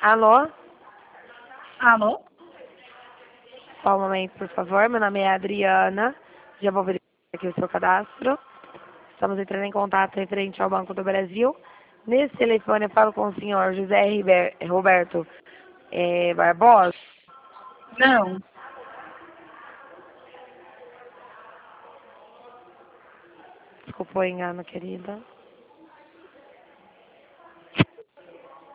Alô? Alô? Só um momento, por favor. Meu nome é Adriana. Já vou verificar aqui o seu cadastro. Estamos entrando em contato referente ao Banco do Brasil. Nesse telefone eu falo com o senhor José Roberto Barbosa. Não. Desculpa o engano, querida.